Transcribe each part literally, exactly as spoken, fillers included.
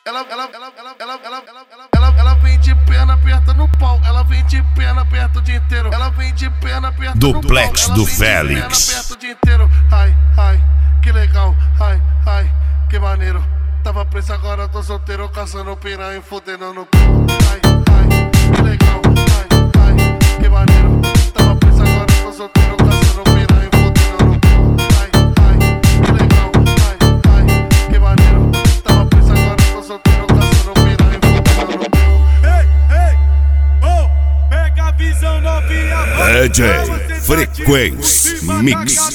Ela, ela, ela, ela, ela, ela, ela, ela, ela vem de perna aperta no pau. Ela vem de perna aperta o dia inteiro. Ela vem de perna aperta no pau. Duplex do Félix. Aperta o dia inteiro. Ai, ai, que legal. Ai, ai, que maneiro. Tava preso, agora tô solteiro, caçando piranha e fudendo no pau. Ai, ai, que legal. Ai, ai, que maneiro. Tava preso, agora tô solteiro, caçando piranha e fudendo no pau. Ai, ai, que legal. Ai, ai, que maneiro. Tava preso, agora tô solteiro, caçando piranha e fudendo no pau. Ei, ei, oh, pega a visão novinha. D J Frequência Mix.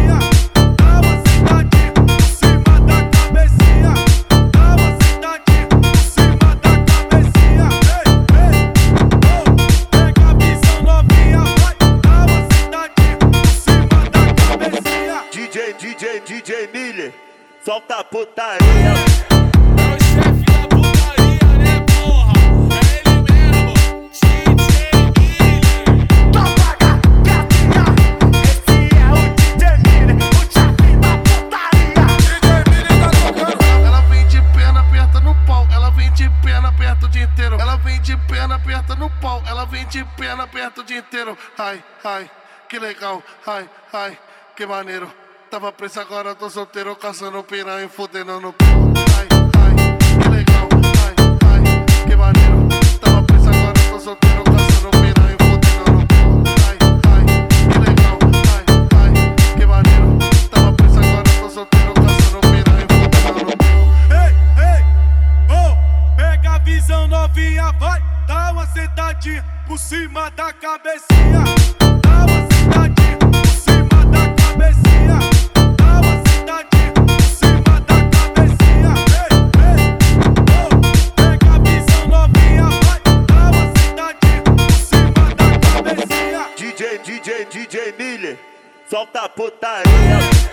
D J, D J Miller, solta a putaria. É o chefe da putaria, né, porra? É ele mesmo, D J Miller. Toca gatinha, esse é o D J Miller, o chefe da putaria. D J Miller tá tocando. Ela vem de perna aperta no pau. Ela vem de perna aperta o dia inteiro. Ela vem de perna aperta no pau. Ela vem de perna aperta o dia inteiro. Ai, ai, que legal. Ai, ai, que maneiro. Tava preso, agora tô solteiro, caçando piranha e fudendo no pau. Ai, ai, que legal. Ai, ai, que maneiro. Tava preso, agora tô solteiro, caçando piranha e fudendo no pau. Ai, ai, que legal. Ai, ai, que maneiro. Tava preso, agora tô solteiro, caçando piranha e fudendo no pau. Ei, ei, oh, pega a visão novinha, vai, dá uma sentadinha por cima da cabecinha. Dá uma sentadinha por cima da cabecinha. Dá uma sentadinha por cima da cabecinha. Ei, ei, oh, pega a visão novinha, vai, dá uma sentadinha por cima da cabecinha. D J, D J, D J Miller, solta a putaria.